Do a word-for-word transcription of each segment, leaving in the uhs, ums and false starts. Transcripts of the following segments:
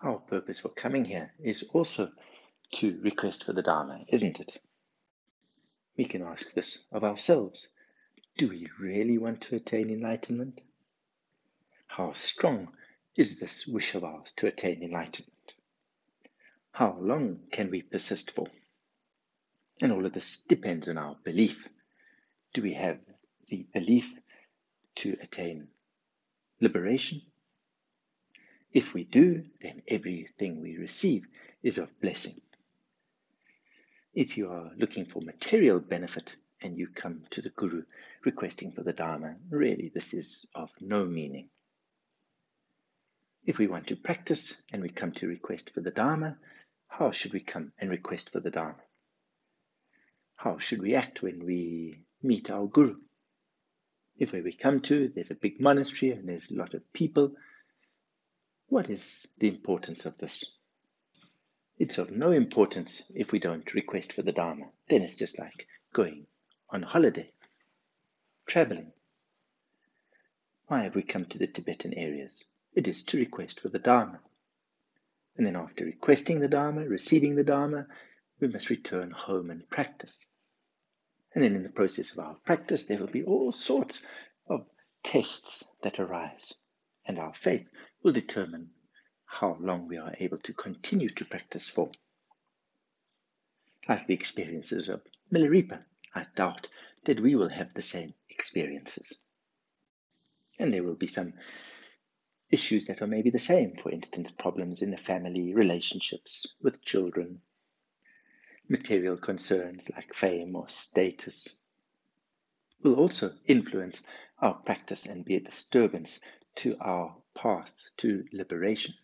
Our purpose for coming here is also to request for the Dharma, isn't it? We can ask this of ourselves. Do we really want to attain enlightenment? How strong is this wish of ours to attain enlightenment? How long can we persist for? And all of this depends on our belief. Do we have the belief to attain liberation? If we do, then everything we receive is of blessing. If you are looking for material benefit and you come to the Guru requesting for the Dharma, really this is of no meaning. If we want to practice and we come to request for the Dharma, how should we come and request for the Dharma? How should we act when we meet our Guru? If where we come to, there's a big monastery and there's a lot of people, what is the importance of this? It's of no importance if we don't request for the Dharma. Then it's just like going on holiday, traveling. Why have we come to the Tibetan areas? It is to request for the Dharma. And then after requesting the Dharma, receiving the Dharma, we must return home and practice. And then in the process of our practice, there will be all sorts of tests that arise. And our faith will determine how long we are able to continue to practice for. Like the experiences of Milarepa, I doubt that we will have the same experiences. And there will be some issues that are maybe the same, for instance, problems in the family, relationships with children, material concerns like fame or status will also influence our practice and be a disturbance to our path to liberation.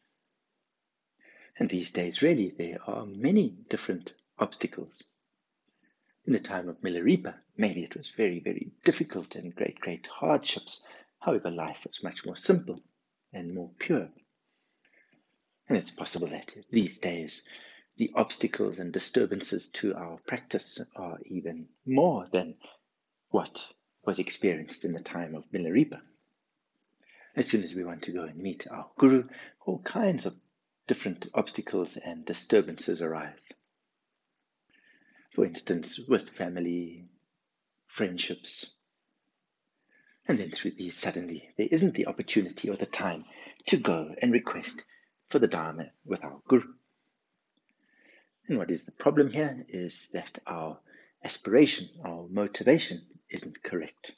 And these days, really, there are many different obstacles. In the time of Milarepa, maybe it was very, very difficult and great, great hardships. However, life was much more simple and more pure. And it's possible that these days, the obstacles and disturbances to our practice are even more than what was experienced in the time of Milarepa. As soon as we want to go and meet our Guru, all kinds of different obstacles and disturbances arise. For instance, with family, friendships. And then through these, suddenly, there isn't the opportunity or the time to go and request for the Dharma with our Guru. And what is the problem here is that our aspiration, our motivation isn't correct.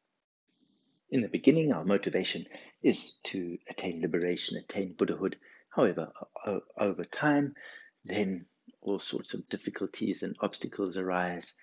In the beginning, our motivation is to attain liberation, attain Buddhahood. However, over time, then all sorts of difficulties and obstacles arise,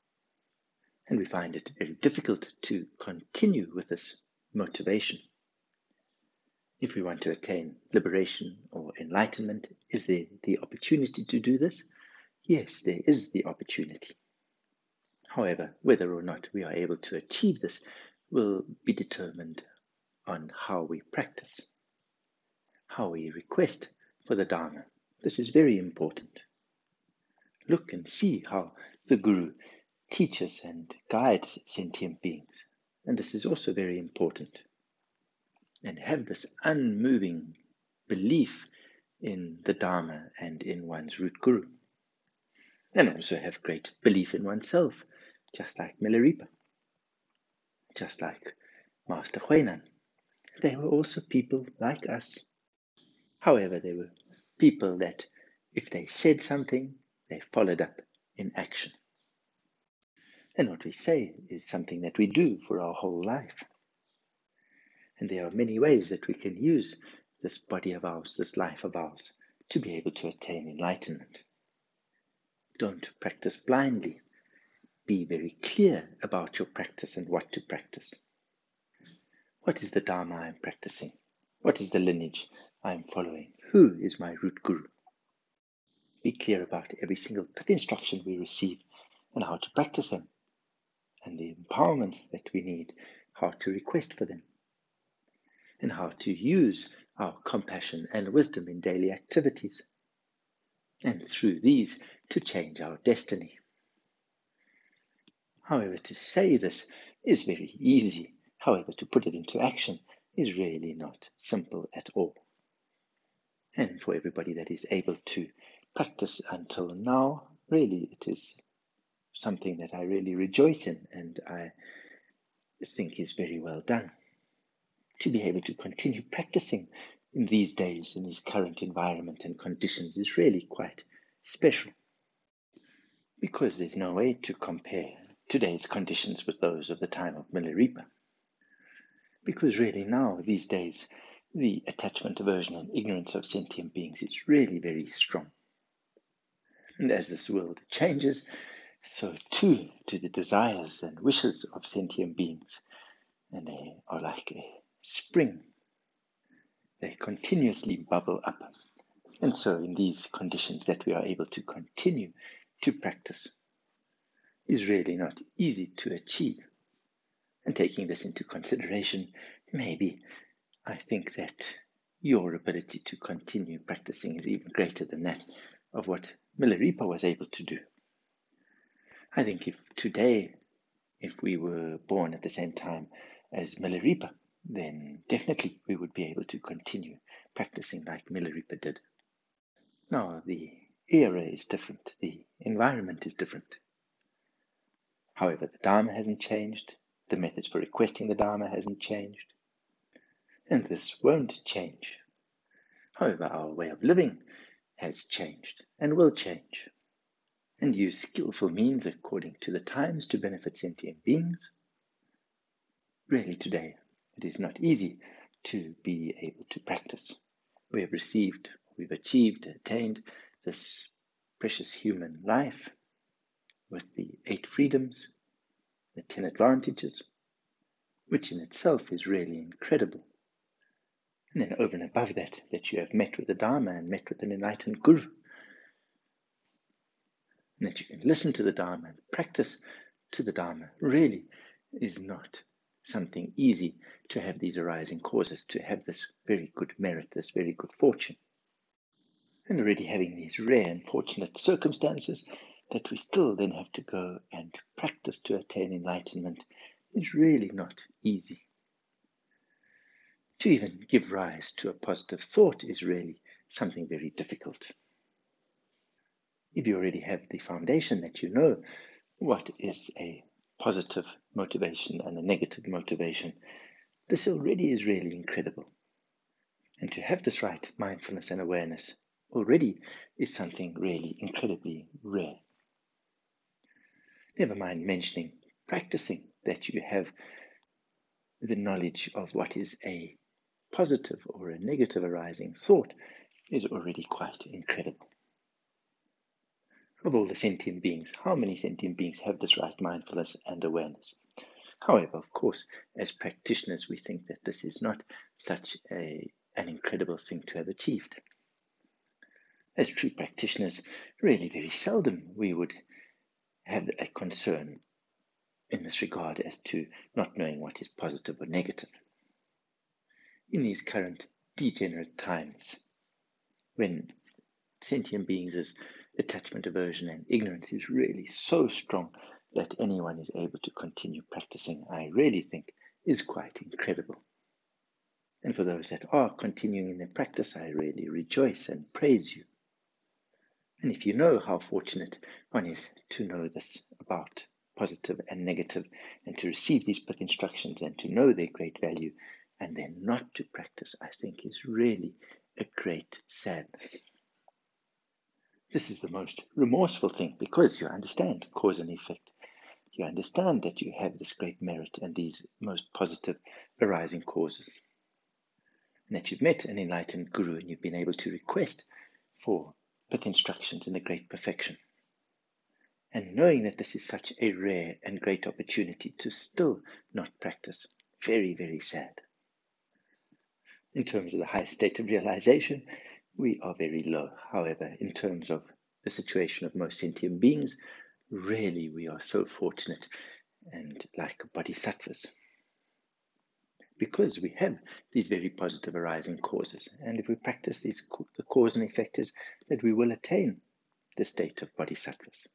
and we find it very difficult to continue with this motivation. If we want to attain liberation or enlightenment, is there the opportunity to do this? Yes, there is the opportunity. However, whether or not we are able to achieve this will be determined on how we practice, how we request for the Dharma. This is very important. Look and see how the Guru teaches and guides sentient beings. And this is also very important. And have this unmoving belief in the Dharma and in one's root Guru. And also have great belief in oneself, just like Milarepa, just like Master Huainan. They were also people like us. However, they were people that if they said something, they followed up in action. And what we say is something that we do for our whole life. And there are many ways that we can use this body of ours, this life of ours, to be able to attain enlightenment. Don't practice blindly. Be very clear about your practice and what to practice. What is the Dharma I am practicing? What is the lineage I am following? Who is my root Guru? Be clear about every single pith instruction we receive and how to practice them, and the empowerments that we need, how to request for them, and how to use our compassion and wisdom in daily activities, and through these to change our destiny. However, to say this is very easy. However, to put it into action is really not simple at all. And for everybody that is able to practice until now, really it is something that I really rejoice in, and I think is very well done. To be able to continue practicing in these days, in this current environment and conditions, is really quite special, because there's no way to compare today's conditions with those of the time of Milarepa. Because really now, these days, the attachment, aversion, and ignorance of sentient beings is really very strong. And as this world changes, so too do the desires and wishes of sentient beings. And they are like a spring. They continuously bubble up. And so in these conditions that we are able to continue to practice is really not easy to achieve. And taking this into consideration, maybe I think that your ability to continue practicing is even greater than that of what Milarepa was able to do. I think if today, if we were born at the same time as Milarepa, then definitely we would be able to continue practicing like Milarepa did. Now, the era is different, the environment is different. However, the Dharma hasn't changed, the methods for requesting the Dharma hasn't changed, and this won't change. However, our way of living has changed and will change, and use skillful means according to the times to benefit sentient beings. Really today, it is not easy to be able to practice. We have received, we've achieved, attained this precious human life with the eight freedoms, the ten advantages, which in itself is really incredible. And then over and above that, that you have met with the Dharma and met with an enlightened Guru, and that you can listen to the Dharma and practice to the Dharma, really is not something easy to have these arising causes, to have this very good merit, this very good fortune. And already having these rare and fortunate circumstances that we still then have to go and practice to attain enlightenment is really not easy. To even give rise to a positive thought is really something very difficult. If you already have the foundation that you know what is a positive motivation and a negative motivation, this already is really incredible. And to have this right mindfulness and awareness already is something really incredibly rare. Never mind mentioning practicing that you have the knowledge of what is a positive or a negative arising thought is already quite incredible. Of all the sentient beings, how many sentient beings have this right mindfulness and awareness? However, of course, as practitioners, we think that this is not such a, an incredible thing to have achieved. As true practitioners, really very seldom we would have a concern in this regard as to not knowing what is positive or negative. In these current degenerate times, when sentient beings' attachment, aversion, and ignorance is really so strong that anyone is able to continue practicing, I really think is quite incredible. And for those that are continuing in their practice, I really rejoice and praise you. And if you know how fortunate one is to know this about positive and negative, and to receive these pith instructions and to know their great value, and then not to practice, I think is really a great sadness. This is the most remorseful thing, because you understand cause and effect. You understand that you have this great merit and these most positive arising causes, and that you've met an enlightened Guru and you've been able to request for pith instructions in a great perfection. And knowing that this is such a rare and great opportunity to still not practice, very, very sad. In terms of the highest state of realization, we are very low. However, in terms of the situation of most sentient beings, really we are so fortunate and like bodhisattvas, because we have these very positive arising causes. And if we practice these, the cause and effect is that we will attain the state of bodhisattvas.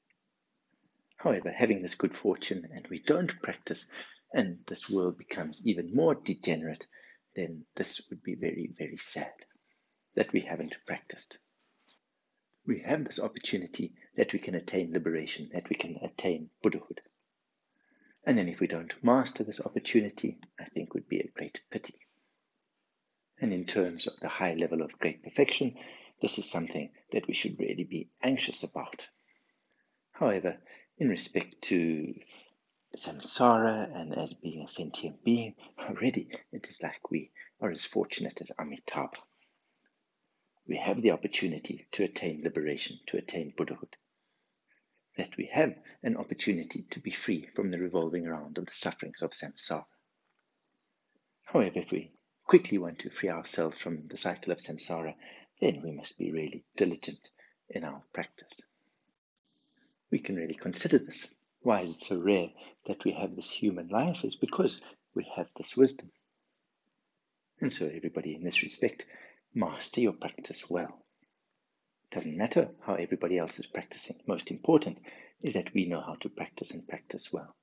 However, having this good fortune and we don't practice, and this world becomes even more degenerate, then this would be very, very sad. that we haven't practiced. We have this opportunity that we can attain liberation, that we can attain Buddhahood. And then if we don't master this opportunity, I think would be a great pity. And in terms of the high level of great perfection, this is something that we should really be anxious about. However, in respect to samsara and as being a sentient being, already it is like we are as fortunate as Amitabha. We have the opportunity to attain liberation, to attain Buddhahood. That we have an opportunity to be free from the revolving around of the sufferings of samsara. However, if we quickly want to free ourselves from the cycle of samsara, then we must be really diligent in our practice. We can really consider this. Why is it so rare that we have this human life? Is because we have this wisdom. And so everybody in this respect, master your practice well. It doesn't matter how everybody else is practicing. Most important is that we know how to practice and practice well.